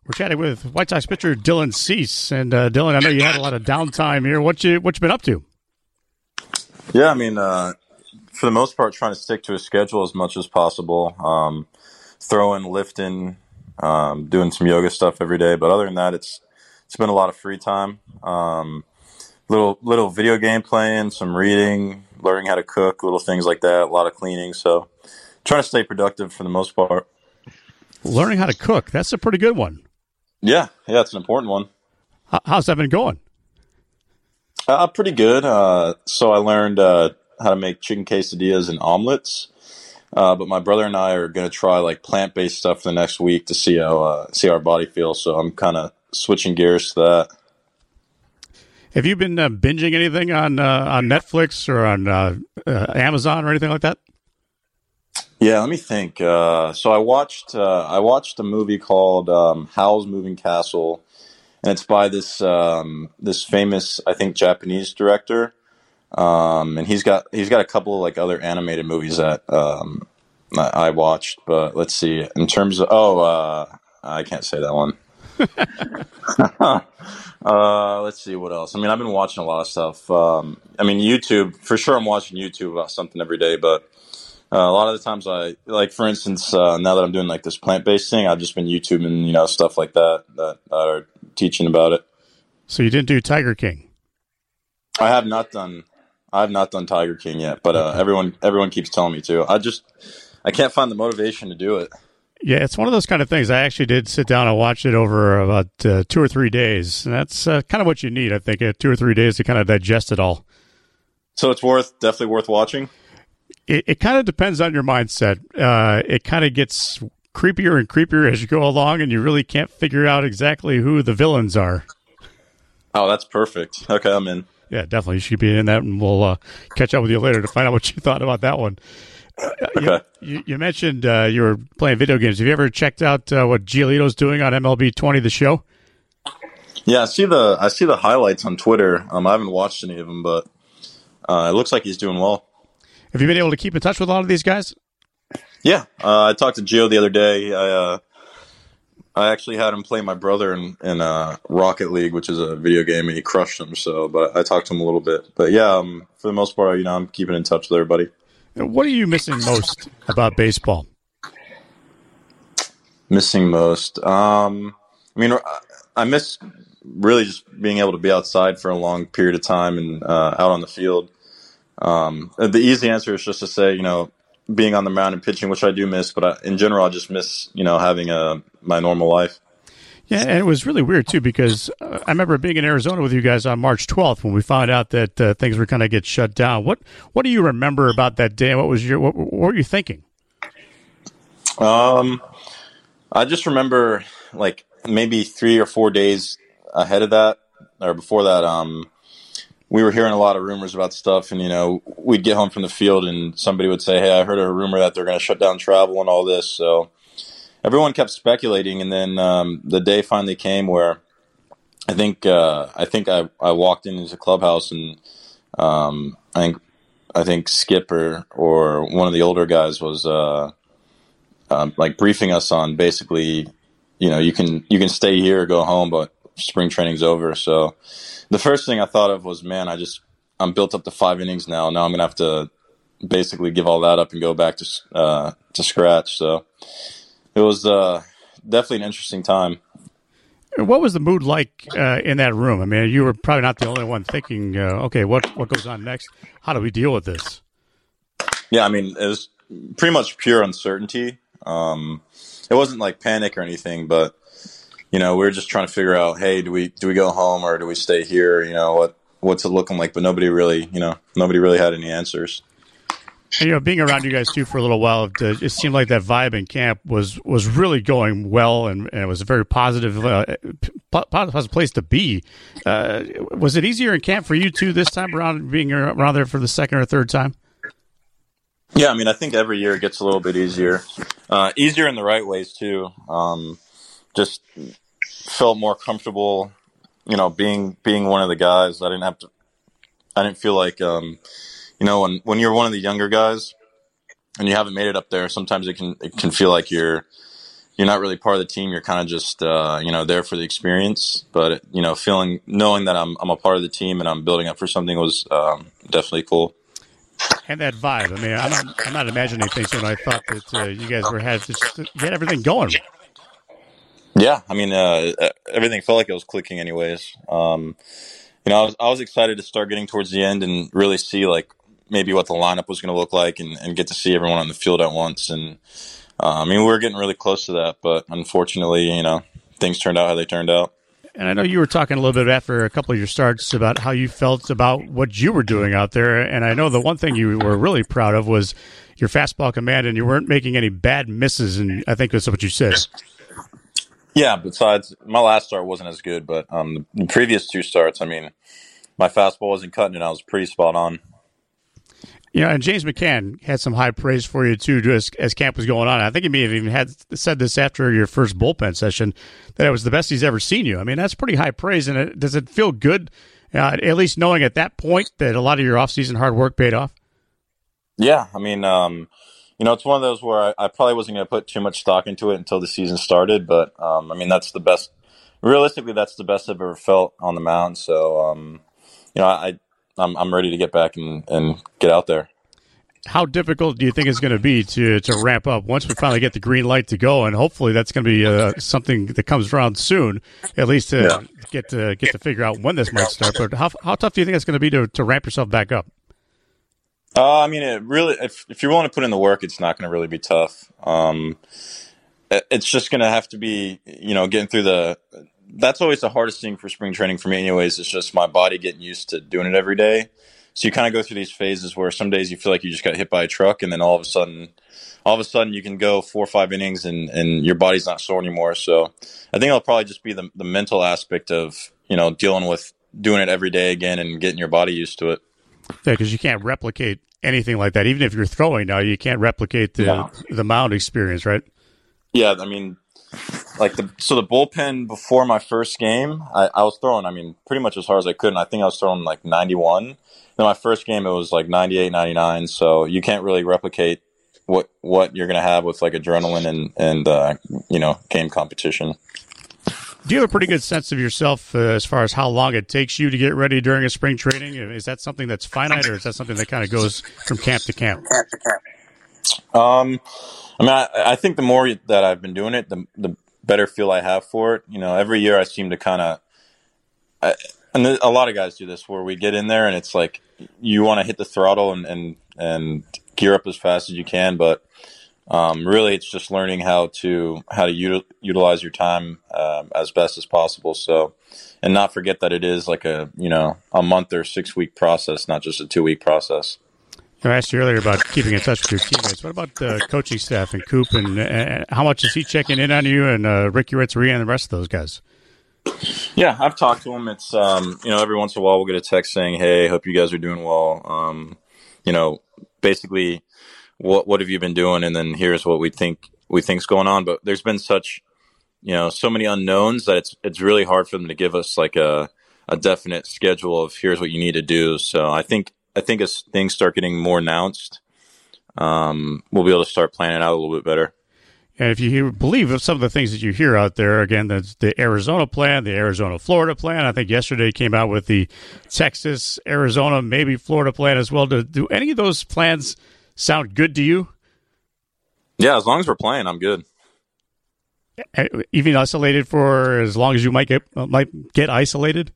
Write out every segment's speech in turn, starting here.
We're chatting with White Sox pitcher Dylan Cease. And Dylan, I know you had a lot of downtime here. What you been up to? Yeah, I mean, for the most part, trying to stick to a schedule as much as possible. Throwing, lifting, doing some yoga stuff every day. But other than that, it's been a lot of free time. Little video game playing, some reading, learning how to cook, little things like that. A lot of cleaning. So trying to stay productive for the most part. Learning how to cook. That's a pretty good one. Yeah, it's an important one. How's that been going? Pretty good. So I learned how to make chicken quesadillas and omelets. But my brother and I are going to try like plant-based stuff the next week to see how our body feels. So I'm kind of switching gears to that. Have you been binging anything on Netflix or on Amazon or anything like that? Yeah, let me think. So I watched a movie called Howl's Moving Castle, and it's by this famous, I think, Japanese director. And he's got a couple of like other animated movies that I watched. But let's see. In terms of I can't say that one. Let's see what else. I mean, I've been watching a lot of stuff. I mean, YouTube for sure. I'm watching YouTube about something every day, but a lot of the times for instance, now that I'm doing like this plant-based thing, I've just been YouTubing, stuff like that are teaching about it. So you didn't do Tiger King? I have not done Tiger King yet, but everyone keeps telling me to. I can't find the motivation to do it. Yeah, it's one of those kind of things. I actually did sit down and watch it over about 2 or 3 days. And that's kind of what you need, I think, 2 or 3 days to kind of digest it all. So it's definitely worth watching? It kind of depends on your mindset. It kind of gets creepier and creepier as you go along, and you really can't figure out exactly who the villains are. Oh, that's perfect. Okay, I'm in. Yeah, definitely. You should be in that, and we'll catch up with you later to find out what you thought about that one. Okay. You mentioned you were playing video games. Have you ever checked out what Giolito's doing on MLB 20, the show? Yeah, I see the highlights on Twitter. I haven't watched any of them, but it looks like he's doing well. Have you been able to keep in touch with a lot of these guys? Yeah, I talked to Gio the other day. I actually had him play my brother in Rocket League, which is a video game, and he crushed him. So, but I talked to him a little bit. But yeah, for the most part, I'm keeping in touch with everybody. What are you missing most about baseball? Missing most? I mean, I miss really just being able to be outside for a long period of time and out on the field. The easy answer is just to say, being on the mound and pitching, which I do miss, but in general, I just miss, having my normal life. Yeah, and it was really weird, too, because I remember being in Arizona with you guys on March 12th when we found out that things were going to get shut down. What do you remember about that day? What were you thinking? I just remember, like, maybe 3 or 4 days ahead of that, or before that, we were hearing a lot of rumors about stuff, and, we'd get home from the field and somebody would say, hey, I heard a rumor that they're going to shut down travel and all this. So everyone kept speculating. And then the day finally came where I think I walked into the clubhouse and I think Skip or one of the older guys was like briefing us on basically, you can stay here or go home, but spring training's over. So the first thing I thought of was, man, I'm built up to 5 innings now. Now I'm gonna have to basically give all that up and go back to scratch. So it was definitely an interesting time. What was the mood like in that room? I mean, you were probably not the only one thinking, okay, what goes on next? How do we deal with this? Yeah, I mean, it was pretty much pure uncertainty. It wasn't like panic or anything, but we were just trying to figure out, hey, do we go home or do we stay here? What's it looking like? But nobody really had any answers. And, being around you guys too for a little while, it seemed like that vibe in camp was really going well, and it was a very positive place to be. Was it easier in camp for you too this time around, being around there for the second or third time? Yeah, I mean, I think every year it gets a little bit easier. Easier in the right ways too. Just felt more comfortable, being one of the guys. I didn't feel like, when you're one of the younger guys and you haven't made it up there, sometimes it can feel like you're you're not really part of the team. You're kind of just, there for the experience. But, knowing that I'm a part of the team and I'm building up for something was definitely cool. And that vibe. I mean, I'm not imagining things when I thought that you guys you had everything going. Yeah, I mean, everything felt like it was clicking anyways. I was excited to start getting towards the end and really see like maybe what the lineup was going to look like and get to see everyone on the field at once. And we were getting really close to that, but unfortunately, things turned out how they turned out. And I know you were talking a little bit after a couple of your starts about how you felt about what you were doing out there. And I know the one thing you were really proud of was your fastball command, and you weren't making any bad misses. And I think that's what you said. Yeah, besides, my last start wasn't as good, but the previous two starts, my fastball wasn't cutting and I was pretty spot on. And James McCann had some high praise for you, too, as camp was going on. I think he may have even said this after your first bullpen session, that it was the best he's ever seen you. I mean, that's pretty high praise. And does it feel good, at least knowing at that point that a lot of your offseason hard work paid off? Yeah, it's one of those where I probably wasn't going to put too much stock into it until the season started. But, that's the best. Realistically, that's the best I've ever felt on the mound. So, I'm ready to get back and get out there. How difficult do you think it's going to be to ramp up once we finally get the green light to go? And hopefully that's going to be something that comes around soon, at least to get to figure out when this might start. But how tough do you think it's going to be to ramp yourself back up? It really, if you're willing to put in the work, it's not going to really be tough. It's just going to have to be, getting through that's always the hardest thing for spring training for me anyways. It's just my body getting used to doing it every day. So you kind of go through these phases where some days you feel like you just got hit by a truck, and then all of a sudden you can go 4 or 5 innings and your body's not sore anymore. So I think it'll probably just be the mental aspect of, dealing with doing it every day again and getting your body used to it. Yeah, because you can't replicate anything like that. Even if you're throwing now, you can't replicate the mound experience, right? Yeah, the bullpen before my first game, I was throwing, pretty much as hard as I could, and I think I was throwing like 91. Then my first game, it was like 98, 99, so you can't really replicate what you're going to have with like adrenaline and game competition. Do you have a pretty good sense of yourself as far as how long it takes you to get ready during a spring training? Is that something that's finite, or is that something that kind of goes from camp to camp? I think the more that I've been doing it, the better feel I have for it. Every year I seem to kind of, and a lot of guys do this, where we get in there and it's like you want to hit the throttle and gear up as fast as you can, but really it's just learning how to utilize your time as best as possible. So, and not forget that it is like a month or 6 week process, not just a 2 week process. I asked you earlier about keeping in touch with your teammates. What about the coaching staff and Coop, and how much is he checking in on you, and Ricky Renteria and the rest of those guys? Yeah, I've talked to him. It's every once in a while we'll get a text saying, "Hey, hope you guys are doing well." Basically, what have you been doing, and then here's what we think's going on. But there's been such so many unknowns that it's really hard for them to give us like a definite schedule of here's what you need to do. So I think as things start getting more announced, we'll be able to start planning out a little bit better. And if you believe of some of the things that you hear out there, again, that's the Arizona plan, the Arizona-Florida plan. I think yesterday came out with the Texas, Arizona, maybe Florida plan as well. Do any of those plans sound good to you? Yeah, as long as we're playing, I'm good. Even isolated for as long as you might get isolated?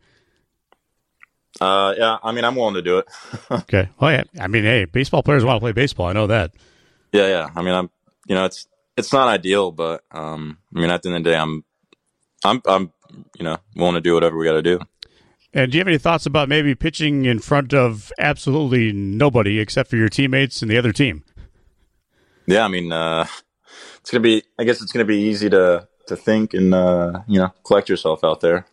Yeah, I'm willing to do it. Okay. Well, yeah. Hey, baseball players want to play baseball. I know that. Yeah. It's not ideal, but at the end of the day, I'm willing to do whatever we got to do. And do you have any thoughts about maybe pitching in front of absolutely nobody except for your teammates and the other team? Yeah, it's gonna be. I guess it's gonna be easy to think and collect yourself out there.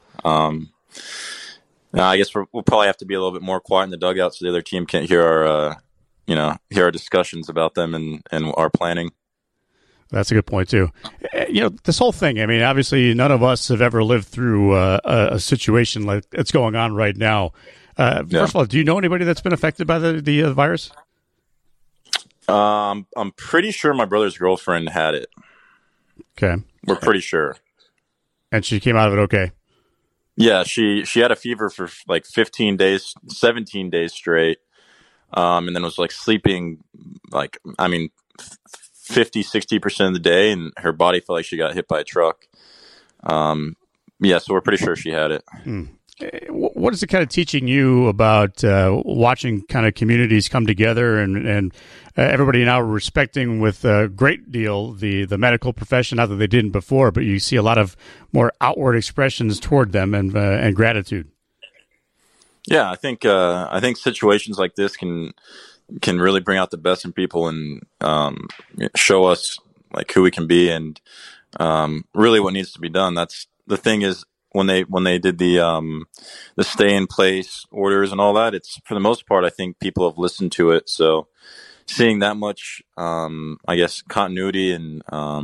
I guess we'll probably have to be a little bit more quiet in the dugout so the other team can't hear our discussions about them and our planning. That's a good point, too. This whole thing, obviously none of us have ever lived through a situation like that's going on right now. First of all, do you know anybody that's been affected by the virus? I'm pretty sure my brother's girlfriend had it. Okay. We're pretty sure. And she came out of it okay. Yeah, she had a fever for like 15 days, 17 days straight, and then was like sleeping, like, I mean, 50-60% of the day, and her body felt like she got hit by a truck. Yeah, so we're pretty sure she had it. What is it kind of teaching you about watching kind of communities come together and everybody now respecting with a great deal the medical profession? Not that they didn't before, but you see a lot of more outward expressions toward them and gratitude. Yeah, I think situations like this can really bring out the best in people and show us like who we can be and really what needs to be done. That's the thing is. When they did the stay in place orders and all that, it's for the most part, I think people have listened to it. So seeing that much, I guess, continuity and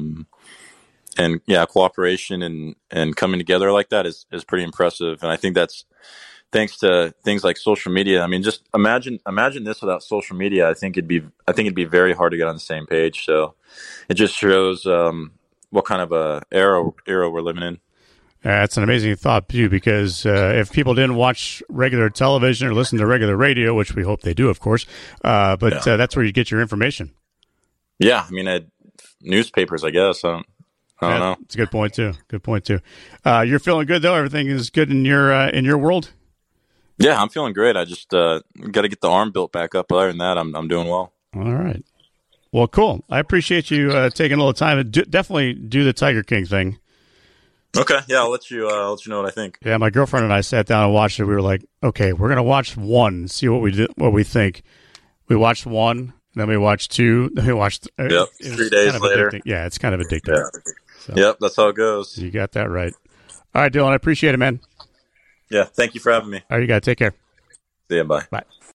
cooperation and coming together like that is pretty impressive. And I think that's thanks to things like social media. I mean, just imagine this without social media. I think it'd be very hard to get on the same page. So it just shows what kind of a era we're living in. That's an amazing thought, too, because if people didn't watch regular television or listen to regular radio, which we hope they do, of course, that's where you get your information. Yeah, I mean, newspapers, I guess. I don't know. It's a good point, too. You're feeling good, though? Everything is good in your world? Yeah, I'm feeling great. I just got to get the arm built back up. Other than that, I'm doing well. All right. Well, cool. I appreciate you taking a little time. Definitely do the Tiger King thing. Okay, yeah, I'll let you know what I think. Yeah, my girlfriend and I sat down and watched it. We were like, okay, we're gonna watch one, see what we think. We watched one, then we watched two, then we watched. 3 days later. Yeah, it's kind of addictive. Yeah. So, yep, that's how it goes. You got that right. All right, Dylan, I appreciate it, man. Yeah, thank you for having me. All right, you got to take care. See ya, bye. Bye.